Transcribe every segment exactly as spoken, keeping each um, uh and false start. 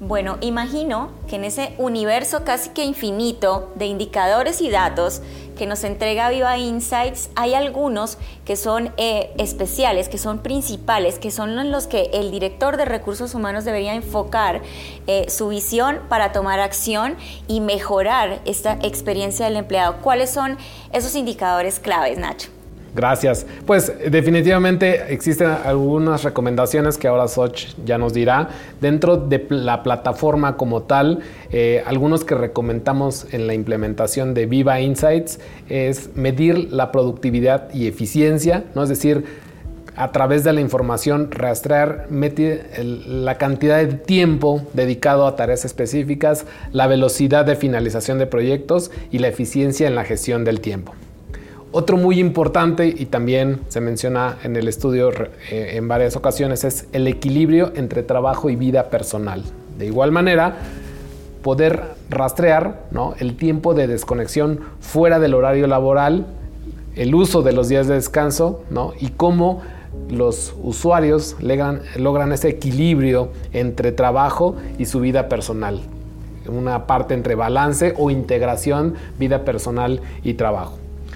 Bueno, imagino que en ese universo casi que infinito de indicadores y datos que nos entrega Viva Insights, hay algunos que son eh, especiales, que son principales, que son en los que el director de recursos humanos debería enfocar eh, su visión para tomar acción y mejorar esta experiencia del empleado. ¿Cuáles son esos indicadores claves, Nacho? Gracias. Pues definitivamente existen algunas recomendaciones que ahora Xoch ya nos dirá. Dentro de la plataforma como tal, eh, algunos que recomendamos en la implementación de Viva Insights es medir la productividad y eficiencia, ¿no? Es decir, a través de la información rastrear el, la cantidad de tiempo dedicado a tareas específicas, la velocidad de finalización de proyectos y la eficiencia en la gestión del tiempo. Otro muy importante, y también se menciona en el estudio eh, en varias ocasiones, es el equilibrio entre trabajo y vida personal. De igual manera, poder rastrear, ¿no?, el tiempo de desconexión fuera del horario laboral, el uso de los días de descanso, ¿no?, y cómo los usuarios logran, logran ese equilibrio entre trabajo y su vida personal. Una parte entre balance o integración, vida personal y trabajo.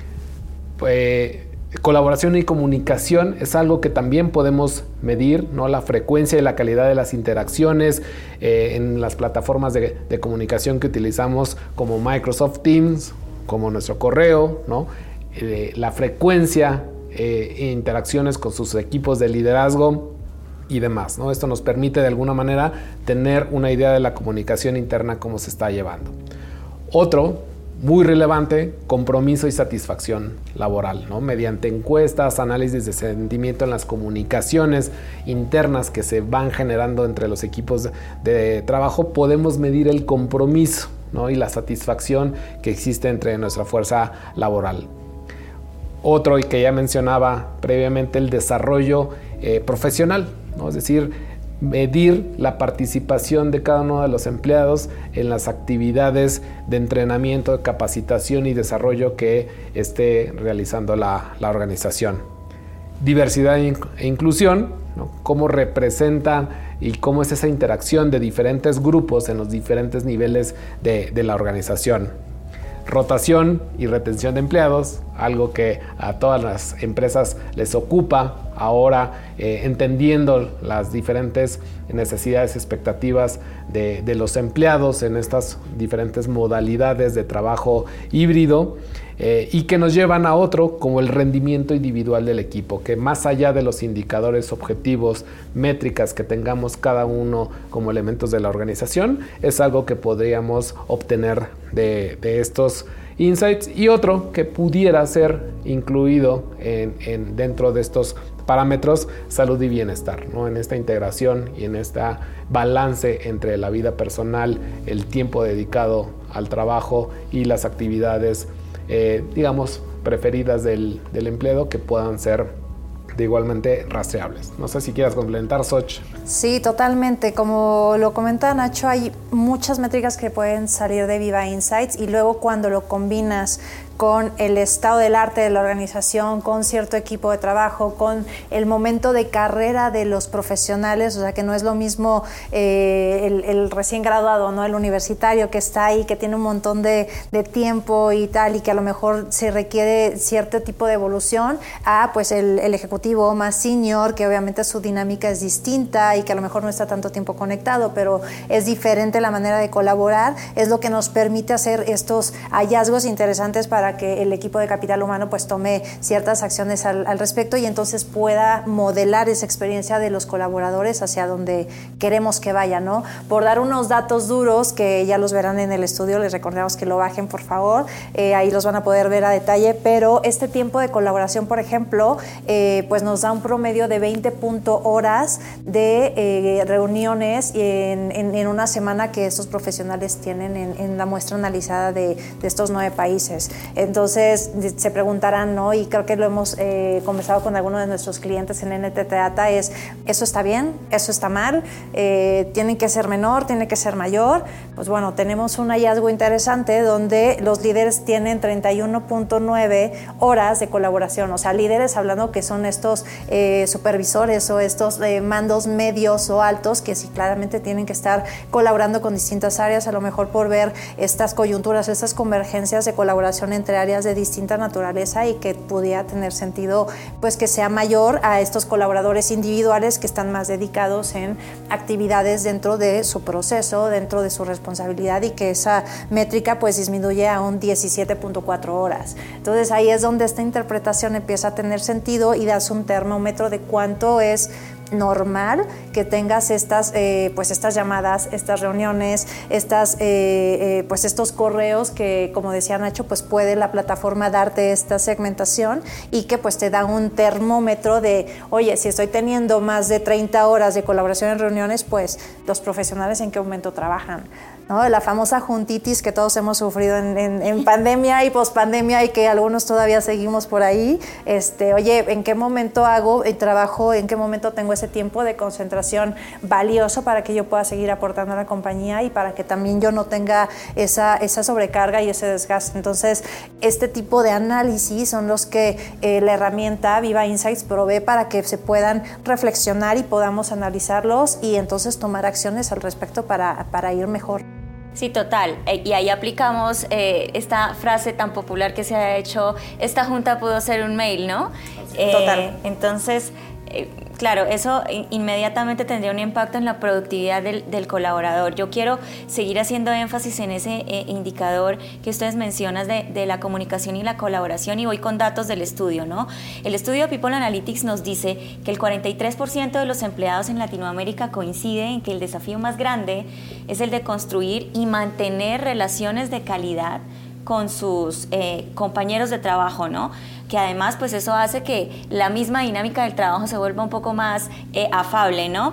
Eh, colaboración y comunicación es algo que también podemos medir, ¿no? La frecuencia y la calidad de las interacciones eh, en las plataformas de, de comunicación que utilizamos como Microsoft Teams, como nuestro correo, ¿no? Eh, la frecuencia eh, e interacciones con sus equipos de liderazgo y demás, ¿no? Esto nos permite de alguna manera tener una idea de la comunicación interna, cómo se está llevando. Otro muy relevante, compromiso y satisfacción laboral, ¿no? Mediante encuestas, análisis de sentimiento en las comunicaciones internas que se van generando entre los equipos de, de trabajo, podemos medir el compromiso, ¿no?, y la satisfacción que existe entre nuestra fuerza laboral. Otro, y que ya mencionaba previamente, el desarrollo eh, profesional, ¿no? Es decir, medir la participación de cada uno de los empleados en las actividades de entrenamiento, de capacitación y desarrollo que esté realizando la, la organización. Diversidad e inclusión, ¿no?, cómo representan y cómo es esa interacción de diferentes grupos en los diferentes niveles de, de la organización. Rotación y retención de empleados, algo que a todas las empresas les ocupa ahora, eh, entendiendo las diferentes necesidades, expectativas de, de los empleados en estas diferentes modalidades de trabajo híbrido, eh, y que nos llevan a otro como el rendimiento individual del equipo, que más allá de los indicadores objetivos, métricas que tengamos cada uno como elementos de la organización, es algo que podríamos obtener de, de estos insights. Y otro que pudiera ser incluido en, en dentro de estos parámetros, salud y bienestar, ¿no? En esta integración y en este balance entre la vida personal, el tiempo dedicado al trabajo y las actividades, eh, digamos, preferidas del, del empleado, que puedan ser de igualmente rastreables. No sé si quieras complementar, Xoch. Sí, totalmente. Como lo comentaba Nacho, hay muchas métricas que pueden salir de Viva Insights, y luego cuando lo combinas con el estado del arte de la organización, con cierto equipo de trabajo, con el momento de carrera de los profesionales, o sea que no es lo mismo eh, el, el recién graduado, ¿no?, el universitario que está ahí, que tiene un montón de, de tiempo y tal, y que a lo mejor se requiere cierto tipo de evolución, a pues el, el ejecutivo más senior, que obviamente su dinámica es distinta y que a lo mejor no está tanto tiempo conectado, pero es diferente la manera de colaborar. Es lo que nos permite hacer estos hallazgos interesantes para que el equipo de capital humano pues tome ciertas acciones al, al respecto, y entonces pueda modelar esa experiencia de los colaboradores hacia donde queremos que vaya, ¿no? Por dar unos datos duros que ya los verán en el estudio, les recordamos que lo bajen, por favor, eh, ahí los van a poder ver a detalle, pero este tiempo de colaboración, por ejemplo, eh, pues nos da un promedio de veinte punto horas de eh, reuniones en, en, en una semana que estos profesionales tienen en, en la muestra analizada de, de estos nueve países. Entonces se preguntarán, ¿no? Y creo que lo hemos eh, conversado con algunos de nuestros clientes en N T T Data, es, ¿eso está bien? ¿Eso está mal? Eh, ¿Tiene que ser menor? ¿Tiene que ser mayor? Pues bueno, tenemos un hallazgo interesante donde los líderes tienen treinta y uno punto nueve horas de colaboración, o sea, líderes hablando que son estos eh, supervisores o estos eh, mandos medios o altos que sí claramente tienen que estar colaborando con distintas áreas, a lo mejor por ver estas coyunturas, estas convergencias de colaboración entre áreas de distinta naturaleza y que pudiera tener sentido pues que sea mayor a estos colaboradores individuales que están más dedicados en actividades dentro de su proceso, dentro de su responsabilidad y que esa métrica pues disminuye a un diecisiete punto cuatro horas. Entonces ahí es donde esta interpretación empieza a tener sentido y das un termómetro de cuánto es normal que tengas estas, eh, pues estas llamadas, estas reuniones, estas, eh, eh, pues estos correos que, como decía Nacho, pues puede la plataforma darte esta segmentación y que pues te da un termómetro de, oye, si estoy teniendo más de treinta horas de colaboración en reuniones, pues los profesionales en qué momento trabajan, ¿no? La famosa juntitis que todos hemos sufrido en, en, en pandemia y pospandemia y que algunos todavía seguimos por ahí. Este, oye, ¿en qué momento hago el trabajo? ¿En qué momento tengo ese tiempo de concentración valioso para que yo pueda seguir aportando a la compañía y para que también yo no tenga esa, esa sobrecarga y ese desgaste? Entonces, este tipo de análisis son los que eh, la herramienta Viva Insights provee para que se puedan reflexionar y podamos analizarlos y entonces tomar acciones al respecto para, para ir mejor. Sí, total. Y ahí aplicamos eh, esta frase tan popular que se ha hecho, esta junta pudo ser un mail, ¿no? Total. Eh, entonces, eh, claro, eso inmediatamente tendría un impacto en la productividad del, del colaborador. Yo quiero seguir haciendo énfasis en ese eh, indicador que ustedes mencionan de, de la comunicación y la colaboración y voy con datos del estudio, ¿no? El estudio People Analytics nos dice que el cuarenta y tres por ciento de los empleados en Latinoamérica coincide en que el desafío más grande es el de construir y mantener relaciones de calidad con sus eh, compañeros de trabajo, ¿no? Que además pues eso hace que la misma dinámica del trabajo se vuelva un poco más eh, afable, ¿no?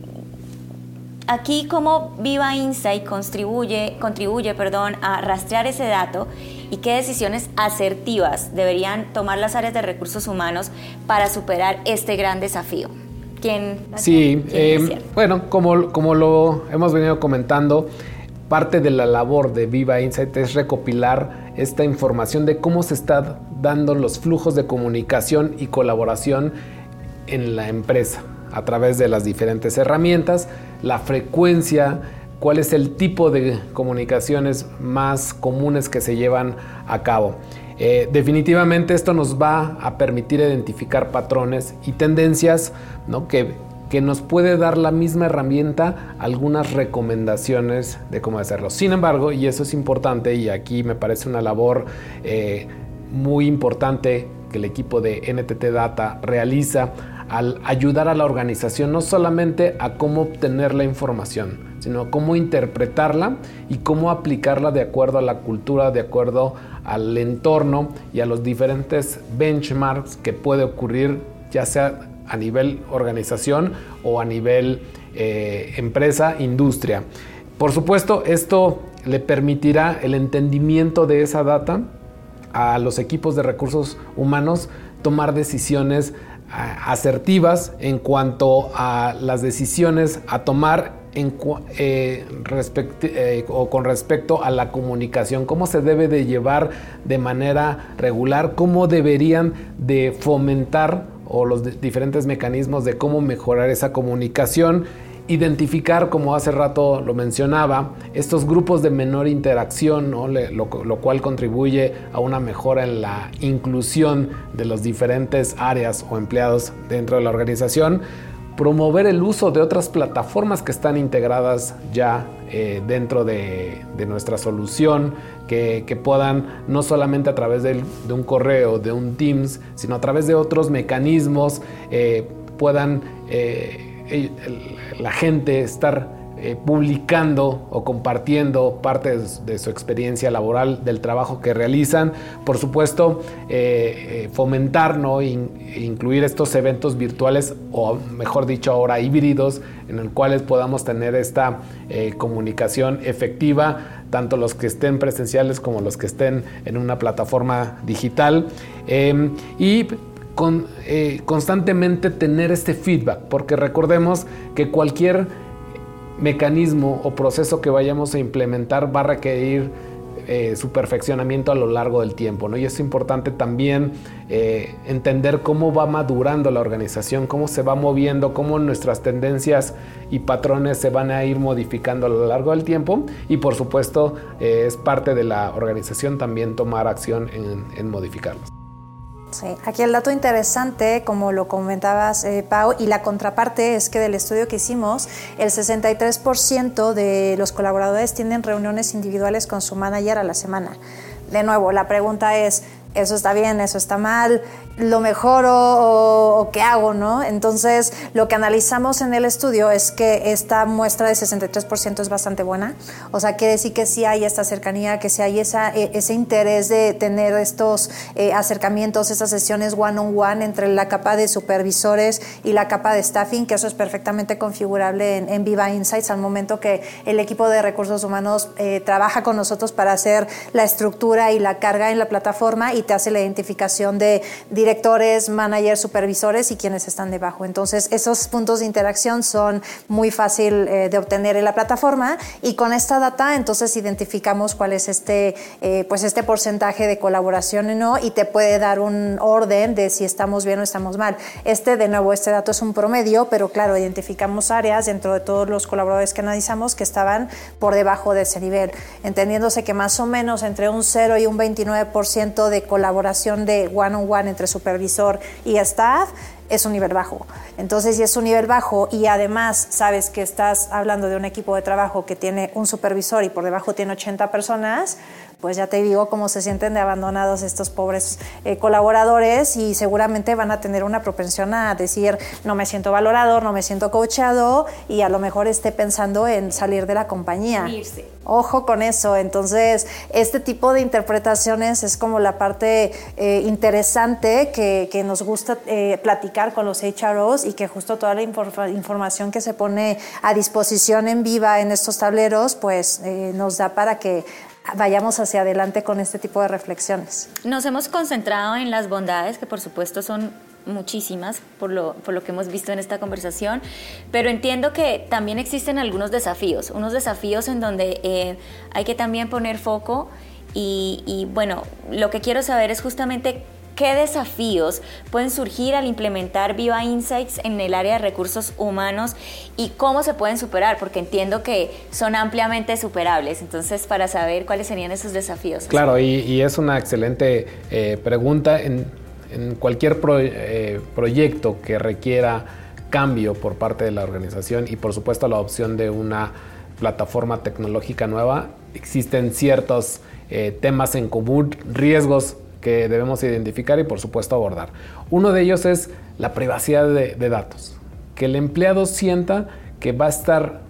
Aquí cómo Viva Insight contribuye, contribuye perdón, a rastrear ese dato y qué decisiones asertivas deberían tomar las áreas de recursos humanos para superar este gran desafío. ¿Quién? Sí, ¿quién eh, bueno, como, como lo hemos venido comentando, parte de la labor de Viva Insight es recopilar esta información de cómo se están dando los flujos de comunicación y colaboración en la empresa a través de las diferentes herramientas, la frecuencia, cuál es el tipo de comunicaciones más comunes que se llevan a cabo. Eh, definitivamente esto nos va a permitir identificar patrones y tendencias, ¿no? que que nos puede dar la misma herramienta algunas recomendaciones de cómo hacerlo. Sin embargo, y eso es importante, y aquí me parece una labor eh, muy importante que el equipo de N T T Data realiza al ayudar a la organización no solamente a cómo obtener la información, sino cómo interpretarla y cómo aplicarla de acuerdo a la cultura, de acuerdo al entorno y a los diferentes benchmarks que puede ocurrir, ya sea a nivel organización o a nivel eh, empresa, industria. Por supuesto, esto le permitirá el entendimiento de esa data a los equipos de recursos humanos tomar decisiones asertivas en cuanto a las decisiones a tomar en, eh, respect, eh, o con respecto a la comunicación, cómo se debe de llevar de manera regular, cómo deberían de fomentar o los de, diferentes mecanismos de cómo mejorar esa comunicación, identificar, como hace rato lo mencionaba, estos grupos de menor interacción, ¿no? Le, lo, lo cual contribuye a una mejora en la inclusión de las diferentes áreas o empleados dentro de la organización, promover el uso de otras plataformas que están integradas ya eh, dentro de, de nuestra solución, que, que puedan no solamente a través de, de un correo, de un Teams, sino a través de otros mecanismos, eh, puedan eh, el, la gente estar eh, publicando o compartiendo parte de, de su experiencia laboral, del trabajo que realizan. Por supuesto, eh, eh, fomentar, ¿no? In, incluir estos eventos virtuales, o mejor dicho ahora híbridos, en los cuales podamos tener esta eh, comunicación efectiva, tanto los que estén presenciales como los que estén en una plataforma digital, eh, y con, eh, constantemente tener este feedback, porque recordemos que cualquier mecanismo o proceso que vayamos a implementar va a requerir eh, su perfeccionamiento a lo largo del tiempo, ¿no? Y es importante también eh, entender cómo va madurando la organización, cómo se va moviendo, cómo nuestras tendencias y patrones se van a ir modificando a lo largo del tiempo, y por supuesto eh, es parte de la organización también tomar acción en, en modificarlos. Sí, aquí el dato interesante, como lo comentabas, eh, Pau, y la contraparte es que del estudio que hicimos, el sesenta y tres por ciento de los colaboradores tienen reuniones individuales con su manager a la semana. De nuevo, la pregunta es, ¿eso está bien, eso está mal? ¿Lo mejoro o, o qué hago, no? Entonces, lo que analizamos en el estudio es que esta muestra de sesenta y tres por ciento es bastante buena. O sea, quiere decir que sí hay esta cercanía, que sí hay esa, ese interés de tener estos eh, acercamientos, esas sesiones one-on-one entre la capa de supervisores y la capa de staffing, que eso es perfectamente configurable en, en Viva Insights al momento que el equipo de recursos humanos eh, trabaja con nosotros para hacer la estructura y la carga en la plataforma, y te hace la identificación de directores, managers, supervisores y quienes están debajo. Entonces, esos puntos de interacción son muy fácil eh, de obtener en la plataforma, y con esta data entonces identificamos cuál es este, eh, pues este porcentaje de colaboración o no, y te puede dar un orden de si estamos bien o estamos mal. Este, de nuevo, este dato es un promedio, pero claro, identificamos áreas dentro de todos los colaboradores que analizamos que estaban por debajo de ese nivel, entendiéndose que más o menos entre un cero y un veintinueve por ciento de colaboración de one-on-one entre supervisor y staff es un nivel bajo. Entonces, si es un nivel bajo y además sabes que estás hablando de un equipo de trabajo que tiene un supervisor y por debajo tiene ochenta personas, pues ya te digo cómo se sienten de abandonados estos pobres eh, colaboradores, y seguramente van a tener una propensión a decir, no me siento valorado, no me siento coachado, y a lo mejor esté pensando en salir de la compañía. Irse. Ojo con eso. Entonces, este tipo de interpretaciones es como la parte eh, interesante que, que nos gusta eh, platicar con los H R Os, y que justo toda la infor- información que se pone a disposición en Viva en estos tableros, pues eh, nos da para que vayamos hacia adelante con este tipo de reflexiones. Nos hemos concentrado en las bondades, que por supuesto son muchísimas por lo, por lo que hemos visto en esta conversación, pero entiendo que también existen algunos desafíos, unos desafíos en donde eh, hay que también poner foco, y, y bueno, lo que quiero saber es justamente ¿qué desafíos pueden surgir al implementar Viva Insights en el área de recursos humanos y cómo se pueden superar? Porque entiendo que son ampliamente superables. Entonces, para saber cuáles serían esos desafíos. Claro, y, y es una excelente eh, pregunta. En, en cualquier pro, eh, proyecto que requiera cambio por parte de la organización y, por supuesto, la adopción de una plataforma tecnológica nueva, existen ciertos eh, temas en común, riesgos que debemos identificar y, por supuesto, abordar. Uno de ellos es la privacidad de, de datos. Que el empleado sienta que va a estar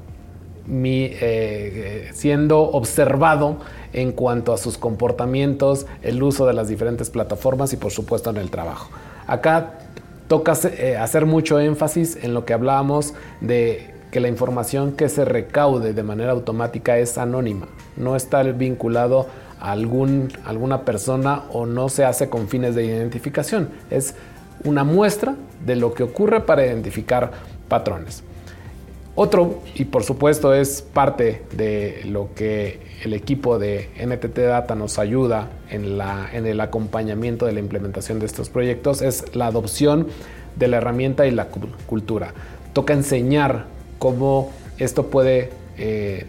mi, eh, siendo observado en cuanto a sus comportamientos, el uso de las diferentes plataformas y, por supuesto, en el trabajo. Acá toca eh, hacer mucho énfasis en lo que hablábamos de que la información que se recaude de manera automática es anónima, no está vinculado a algún, alguna persona o no se hace con fines de identificación. Es una muestra de lo que ocurre para identificar patrones. Otro, y por supuesto es parte de lo que el equipo de N T T Data nos ayuda en, la, en el acompañamiento de la implementación de estos proyectos, es la adopción de la herramienta y la cultura. Toca enseñar cómo esto puede eh,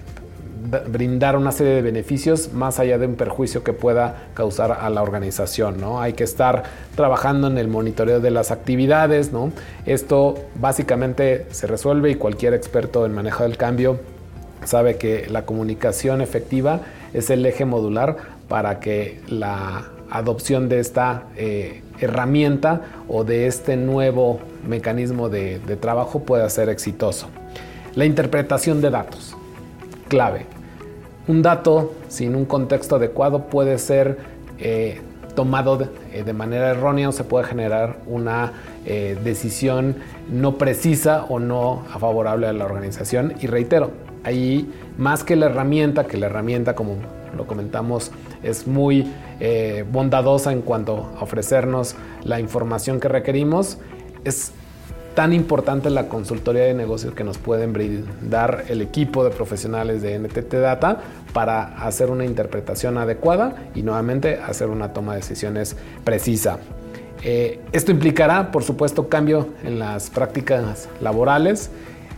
brindar una serie de beneficios más allá de un perjuicio que pueda causar a la organización, ¿no? Hay que estar trabajando en el monitoreo de las actividades, ¿no? Esto básicamente se resuelve, y cualquier experto en manejo del cambio sabe que la comunicación efectiva es el eje modular para que la adopción de esta eh, herramienta o de este nuevo mecanismo de, de trabajo pueda ser exitoso. La interpretación de datos, clave. Un dato sin un contexto adecuado puede ser eh, tomado de, eh, de manera errónea o se puede generar una eh, decisión no precisa o no favorable a la organización. Y reitero, ahí más que la herramienta, que la herramienta como lo comentamos es muy eh, bondadosa en cuanto a ofrecernos la información que requerimos, es tan importante la consultoría de negocios que nos pueden brindar el equipo de profesionales de N T T Data para hacer una interpretación adecuada y nuevamente hacer una toma de decisiones precisa. Eh, esto implicará, por supuesto, cambio en las prácticas laborales.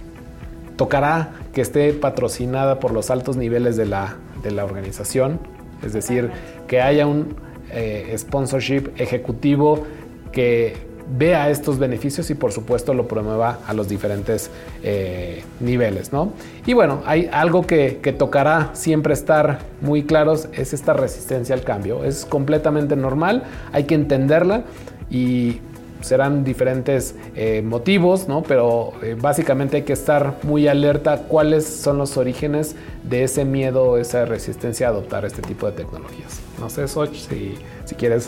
Tocará que esté patrocinada por los altos niveles de la, de la organización, es decir, que haya un eh, sponsorship ejecutivo que vea estos beneficios y por supuesto lo promueva a los diferentes eh, niveles, ¿no? Y bueno, hay algo que, que tocará siempre estar muy claros, es esta resistencia al cambio. Es completamente normal, hay que entenderla y serán diferentes eh, motivos, ¿no? Pero eh, básicamente hay que estar muy alerta a cuáles son los orígenes de ese miedo, esa resistencia a adoptar este tipo de tecnologías. No sé, Xoch, si, si quieres.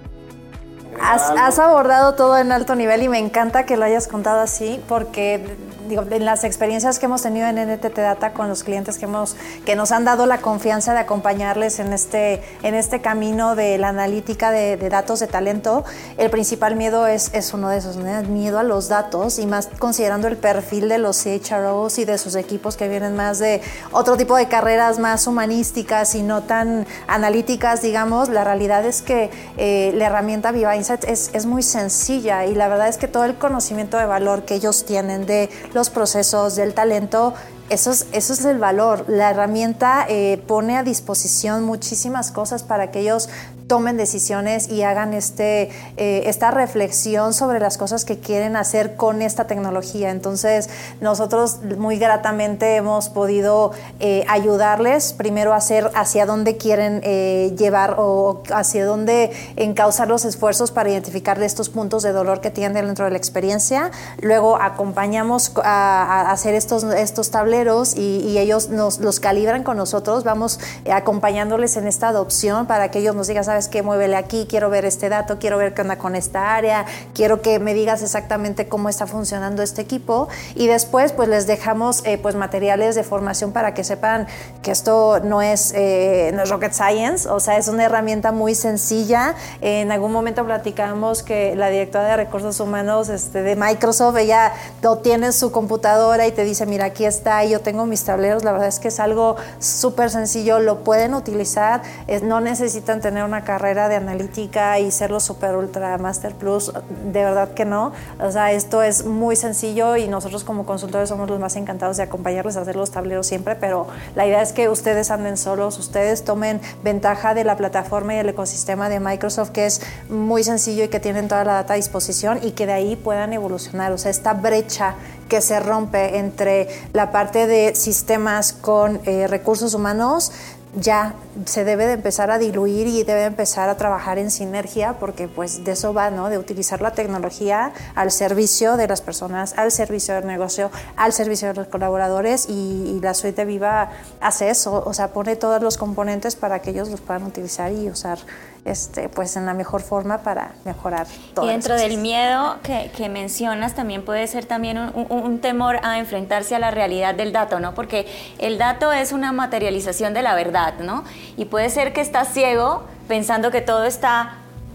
Has, has abordado todo en alto nivel y me encanta que lo hayas contado así porque digo, en las experiencias que hemos tenido en N T T Data con los clientes que, hemos, que nos han dado la confianza de acompañarles en este, en este camino de la analítica de, de datos de talento, el principal miedo es, es uno de esos, ¿no? El miedo a los datos y más considerando el perfil de los C H R Os y de sus equipos que vienen más de otro tipo de carreras más humanísticas y no tan analíticas, digamos. La realidad es que eh, la herramienta Viva Insights es, es muy sencilla y la verdad es que todo el conocimiento de valor que ellos tienen de los procesos del talento, eso es, eso es el valor. La herramienta eh, pone a disposición muchísimas cosas para que ellos tomen decisiones y hagan este, eh, esta reflexión sobre las cosas que quieren hacer con esta tecnología. Entonces, nosotros muy gratamente hemos podido eh, ayudarles primero a hacer hacia dónde quieren eh, llevar o hacia dónde encauzar los esfuerzos para identificar estos puntos de dolor que tienen dentro de la experiencia. Luego acompañamos a, a hacer estos, estos tableros y, y ellos nos los calibran con nosotros. Vamos eh, acompañándoles en esta adopción para que ellos nos digan, ¿sabes qué? Muévele aquí, quiero ver este dato, quiero ver qué onda con esta área, quiero que me digas exactamente cómo está funcionando este equipo y después pues les dejamos eh, pues materiales de formación para que sepan que esto no es, eh, no es rocket science, o sea, es una herramienta muy sencilla. En algún momento platicamos que la directora de recursos humanos este, de Microsoft, ella lo tiene en su computadora y te dice, mira, aquí está, y yo tengo mis tableros. La verdad es que es algo súper sencillo, lo pueden utilizar, es, no necesitan tener una carrera de analítica y ser los super ultra master plus, de verdad que no. O sea, esto es muy sencillo y nosotros como consultores somos los más encantados de acompañarles a hacer los tableros siempre, pero la idea es que ustedes anden solos, ustedes tomen ventaja de la plataforma y el ecosistema de Microsoft, que es muy sencillo y que tienen toda la data a disposición y que de ahí puedan evolucionar. O sea, esta brecha que se rompe entre la parte de sistemas con eh, recursos humanos ya se debe de empezar a diluir y debe empezar a trabajar en sinergia, porque pues de eso va, ¿no? De utilizar la tecnología al servicio de las personas, al servicio del negocio, al servicio de los colaboradores, y, y la suite Viva hace eso, o sea, pone todos los componentes para que ellos los puedan utilizar y usar este, pues en la mejor forma para mejorar todo. Y dentro del miedo que, que mencionas también puede ser también un, un, un temor a enfrentarse a la realidad del dato, ¿no? Porque el dato es una materialización de la verdad, ¿no? Y puede ser que estás ciego pensando que todo está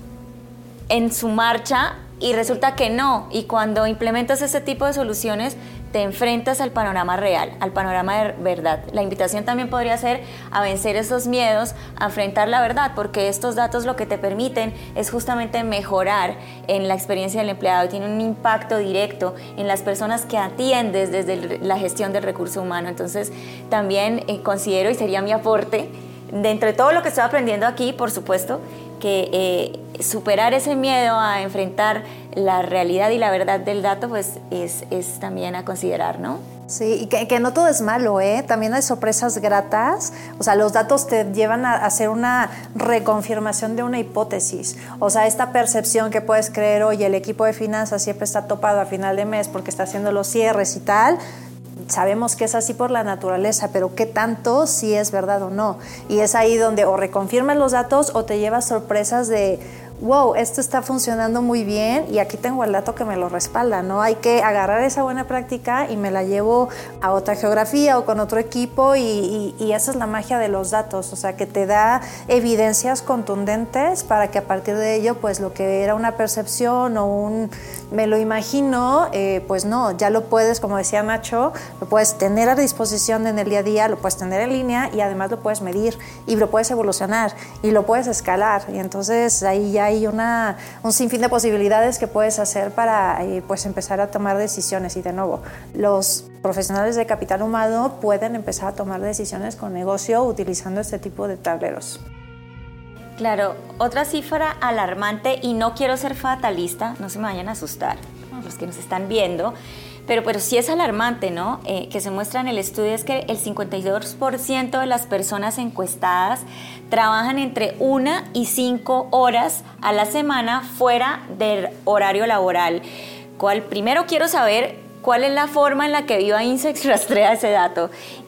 en su marcha y resulta que no. Y cuando implementas ese tipo de soluciones, te enfrentas al panorama real, al panorama de verdad. La invitación también podría ser a vencer esos miedos, a enfrentar la verdad, porque estos datos lo que te permiten es justamente mejorar en la experiencia del empleado y tienen un impacto directo en las personas que atiendes desde el, la gestión del recurso humano. Entonces, también eh, considero, y sería mi aporte, dentro de todo lo que estoy aprendiendo aquí, por supuesto, que eh, superar ese miedo a enfrentar la realidad y la verdad del dato, pues es, es también a considerar, ¿no? Sí, y que, que no todo es malo, ¿eh? También hay sorpresas gratas. O sea, los datos te llevan a hacer una reconfirmación de una hipótesis. O sea, esta percepción que puedes creer, oye, el equipo de finanzas siempre está topado a final de mes porque está haciendo los cierres y tal. sabemos que es así por la naturaleza, pero qué tanto si es verdad o no. Y es ahí donde o reconfirmas los datos o te llevas sorpresas de wow, esto está funcionando muy bien y aquí tengo el dato que me lo respalda, ¿no? Hay que agarrar esa buena práctica y me la llevo a otra geografía o con otro equipo y, y, y esa es la magia de los datos, o sea, que te da evidencias contundentes para que a partir de ello, pues lo que era una percepción o un me lo imagino, eh, pues no, ya lo puedes, como decía Nacho, lo puedes tener a disposición en el día a día, lo puedes tener en línea y además lo puedes medir y lo puedes evolucionar y lo puedes escalar y entonces ahí ya hay una, un sinfín de posibilidades que puedes hacer para eh, pues empezar a tomar decisiones y de nuevo, los profesionales de capital humano pueden empezar a tomar decisiones con negocio utilizando este tipo de tableros. Claro, otra cifra alarmante, y no quiero ser fatalista, no se me vayan a asustar los que nos están viendo, pero, pero sí es alarmante, ¿no? Eh, que se muestra en el estudio es que el cincuenta y dos por ciento de las personas encuestadas trabajan entre una y cinco horas a la semana fuera del horario laboral. ¿Cuál? Primero quiero saber cuál es la forma en la que Viva Insights rastrea ese dato.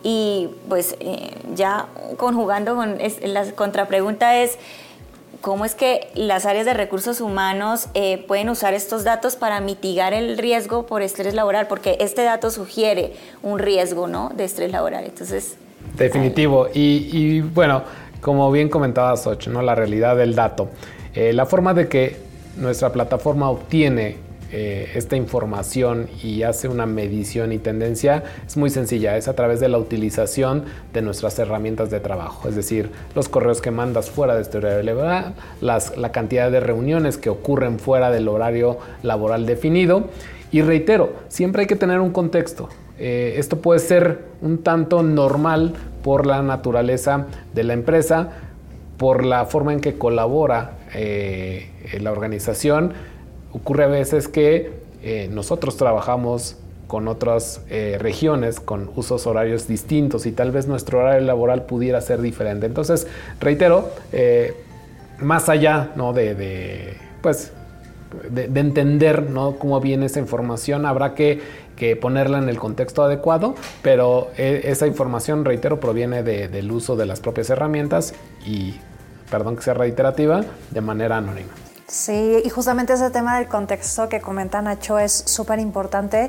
Y pues eh, ya conjugando con es, la contrapregunta es, ¿cómo es que las áreas de recursos humanos eh, pueden usar estos datos para mitigar el riesgo por estrés laboral? Porque este dato sugiere un riesgo, ¿no?, de estrés laboral. Entonces, definitivo. Y, y bueno, como bien comentaba Xochitl, ¿no?, la realidad del dato. Eh, la forma de que nuestra plataforma obtiene eh, esta información y hace una medición y tendencia es muy sencilla. Es a través de la utilización de nuestras herramientas de trabajo. Es decir, los correos que mandas fuera de este horario laboral, las, la cantidad de reuniones que ocurren fuera del horario laboral definido. Y reitero, siempre hay que tener un contexto. Eh, esto puede ser un tanto normal por la naturaleza de la empresa, por la forma en que colabora eh, la organización. Ocurre a veces que eh, nosotros trabajamos con otras eh, regiones, con usos horarios distintos y tal vez nuestro horario laboral pudiera ser diferente. Entonces, reitero, eh, más allá, ¿no?, de, de, pues, de, de entender, ¿no?, cómo viene esa información, habrá que, que ponerla en el contexto adecuado, pero eh, esa información, reitero, proviene de, del uso de las propias herramientas y, perdón que sea reiterativa, de manera anónima. Sí, y justamente ese tema del contexto que comenta Nacho es súper importante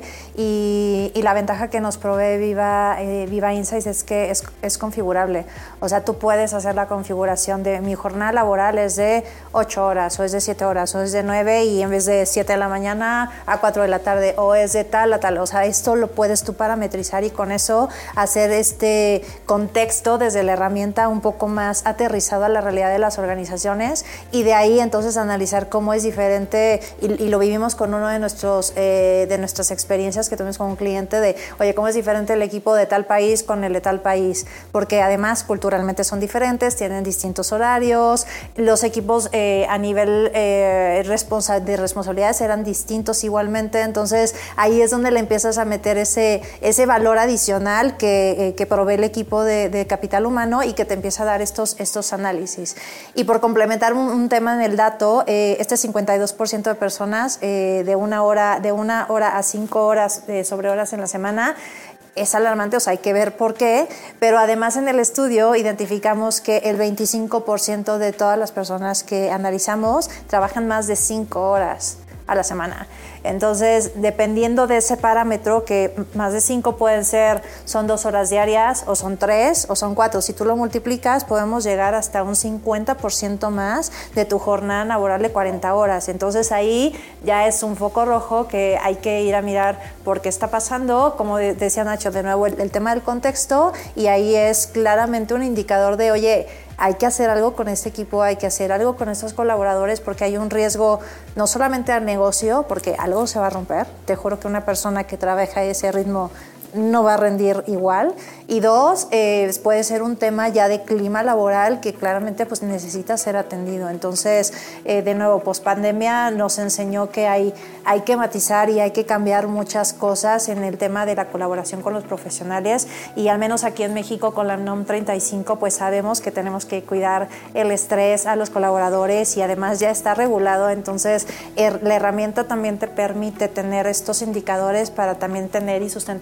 y, y la ventaja que nos provee Viva, eh, Viva Insights es que es, es configurable. O sea, tú puedes hacer la configuración de mi jornada laboral es de ocho horas o es de siete horas o es de nueve y en vez de siete de la mañana a cuatro de la tarde o es de tal a tal. O sea, esto lo puedes tú parametrizar y con eso hacer este contexto desde la herramienta un poco más aterrizado a la realidad de las organizaciones y de ahí entonces analizar cómo es diferente y, y lo vivimos con uno de nuestros eh, de nuestras experiencias que tuvimos con un cliente de, oye, cómo es diferente el equipo de tal país con el de tal país, porque además culturalmente son diferentes, tienen distintos horarios, los equipos eh, a nivel eh, responsa- de responsabilidades eran distintos igualmente, entonces ahí es donde le empiezas a meter ese, ese valor adicional que, eh, que provee el equipo de, de capital humano y que te empieza a dar estos, estos análisis. Y por complementar un, un tema en el dato, eh, este cincuenta y dos por ciento de personas eh, de una hora de una hora a cinco horas eh, sobre horas en la semana es alarmante, o sea, hay que ver por qué, pero además en el estudio identificamos que el veinticinco por ciento de todas las personas que analizamos trabajan más de cinco horas a la semana. Entonces, dependiendo de ese parámetro, que más de cinco pueden ser, son dos horas diarias, o son tres, o son cuatro. Si tú lo multiplicas, podemos llegar hasta un cincuenta por ciento más de tu jornada laboral de cuarenta horas. Entonces, ahí ya es un foco rojo que hay que ir a mirar por qué está pasando. Como decía Nacho, de nuevo, el, el tema del contexto, y ahí es claramente un indicador de, oye, hay que hacer algo con este equipo, hay que hacer algo con estos colaboradores porque hay un riesgo no solamente al negocio, porque algo se va a romper. Te juro que una persona que trabaja a ese ritmo no va a rendir igual. Y dos, eh, puede ser un tema ya de clima laboral que claramente pues, necesita ser atendido. Entonces, eh, de nuevo, pospandemia nos enseñó que hay, hay que matizar y hay que cambiar muchas cosas en el tema de la colaboración con los profesionales. Y al menos aquí en México con la N O M treinta y cinco, pues sabemos que tenemos que cuidar el estrés a los colaboradores y además ya está regulado. Entonces, er, la herramienta también te permite tener estos indicadores para también tener y sustentar evidencia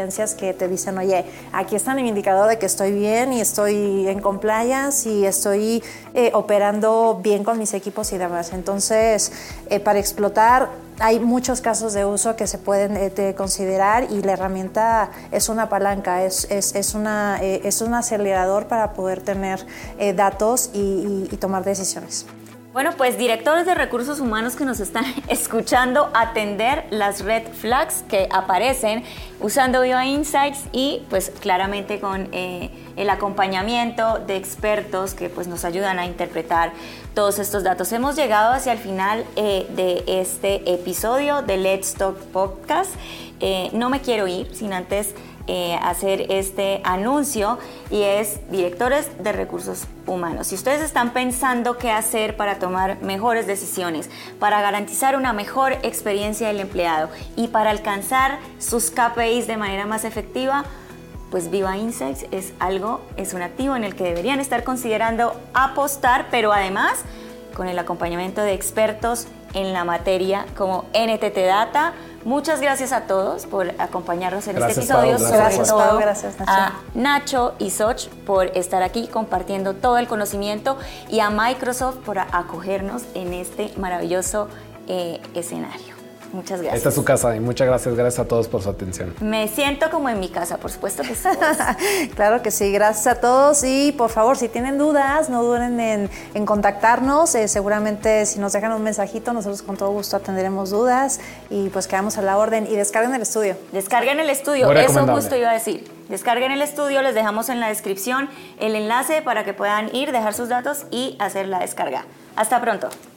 experiencias que te dicen, oye, aquí está mi indicador de que estoy bien y estoy en compliance y estoy eh, operando bien con mis equipos y demás. Entonces, eh, para explotar, hay muchos casos de uso que se pueden eh, considerar y la herramienta es una palanca, es, es, es, una, eh, es un acelerador para poder tener eh, datos y, y, y tomar decisiones. Bueno, pues directores de recursos humanos que nos están escuchando, atender las red flags que aparecen usando Viva Insights y pues claramente con eh, el acompañamiento de expertos que pues nos ayudan a interpretar todos estos datos. Hemos llegado hacia el final eh, de este episodio de Let's Talk Podcast. Eh, no me quiero ir sin antes Eh, hacer este anuncio y es directores de recursos humanos. Si ustedes están pensando qué hacer para tomar mejores decisiones, para garantizar una mejor experiencia del empleado y para alcanzar sus K P Is de manera más efectiva, pues Viva Insights es algo, es un activo en el que deberían estar considerando apostar, pero además con el acompañamiento de expertos en la materia como N T T Data. Muchas gracias a todos por acompañarnos en gracias, este episodio, Pau, sobre gracias, todo Pau, gracias, Nacho. a Nacho y Xoch por estar aquí compartiendo todo el conocimiento y a Microsoft por acogernos en este maravilloso eh, escenario. Muchas gracias. Esta es su casa y muchas gracias, gracias a todos por su atención. Me siento como en mi casa, por supuesto que sí. Claro que sí, gracias a todos y por favor, si tienen dudas, no duden en, en contactarnos. Eh, seguramente si nos dejan un mensajito, nosotros con todo gusto atenderemos dudas y pues quedamos a la orden y descarguen el estudio. Descarguen el estudio, Muy eso recomendable. justo iba a decir. Descarguen el estudio, les dejamos en la descripción el enlace para que puedan ir, dejar sus datos y hacer la descarga. Hasta pronto.